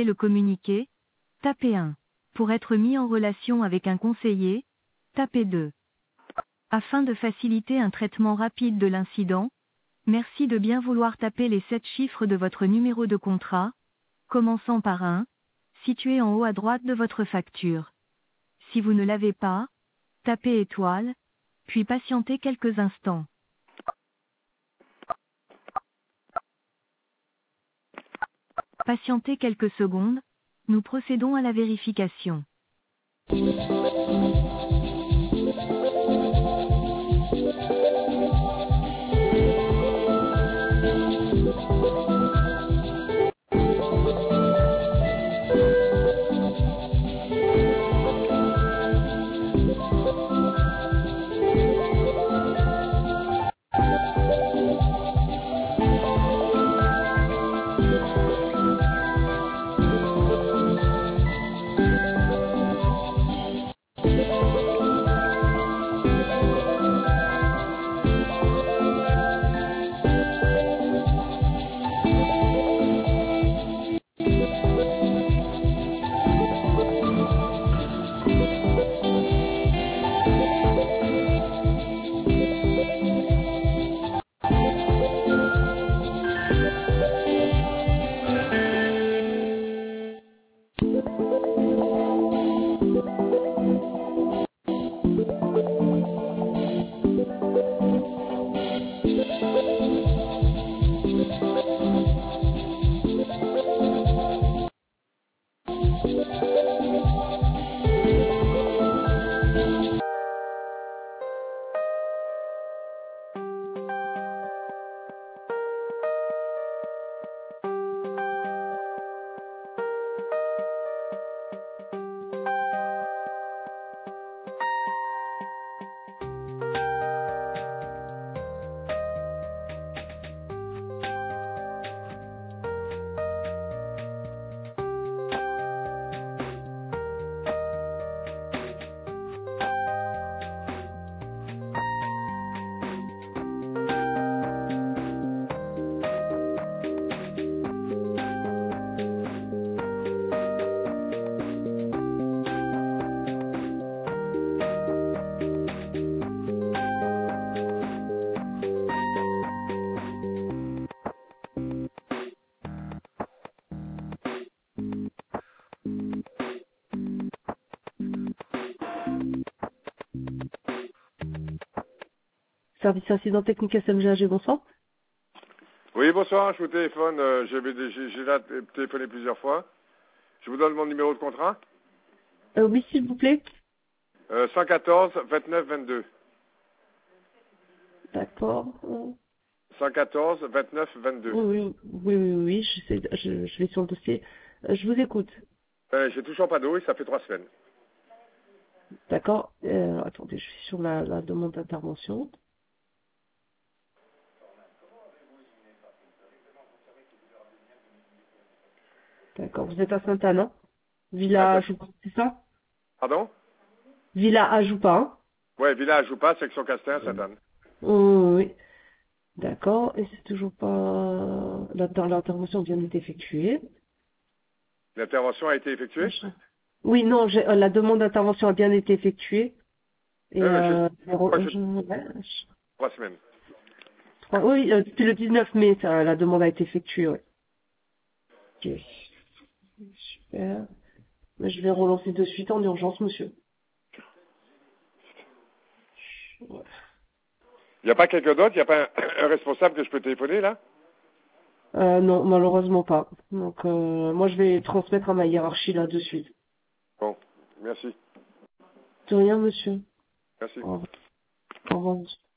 souhaitez le communiquer, tapez 1. Pour être mis en relation avec un conseiller, tapez 2. Afin de faciliter un traitement rapide de l'incident, merci de bien vouloir taper les 7 chiffres de votre numéro de contrat, commençant par 1, situé en haut à droite de votre facture. Si vous ne l'avez pas, tapez étoile, puis patientez quelques instants. Patientez quelques secondes, nous procédons à la vérification. Service incident technique SMGAG, bonsoir. Oui, bonsoir, je vous téléphone. J'ai là téléphoné plusieurs fois. Je vous donne mon numéro de contrat. Oui, s'il vous plaît. 114 29 22. D'accord. 114 29 22. Oui, je vais sur le dossier. Je vous écoute. J'ai toujours pas d'eau et ça fait 3 semaines. D'accord. Attendez, je suis sur la demande d'intervention. D'accord. Vous êtes à Sainte-Anne, hein? Villa Ajoupa, c'est ça? Pardon? Villa Ajoupa, hein? Ouais, Villa Ajoupa, section Castin, Sainte-Anne. Oui. D'accord. Et c'est toujours pas... L'intervention vient d'être effectuée. L'intervention a été effectuée? Oui, non, la demande d'intervention a bien été effectuée. Et 3 semaines. oui, depuis le 19 mai, la demande a été effectuée, oui. Ok. Super. Mais je vais relancer de suite en urgence, monsieur. Ouais. Il n'y a pas quelqu'un d'autre? Il n'y a pas un responsable que je peux téléphoner, là? Non, malheureusement pas. Donc, moi, je vais transmettre à ma hiérarchie, là, de suite. Bon, merci. De rien, monsieur. Merci. Au revoir. Au revoir, monsieur.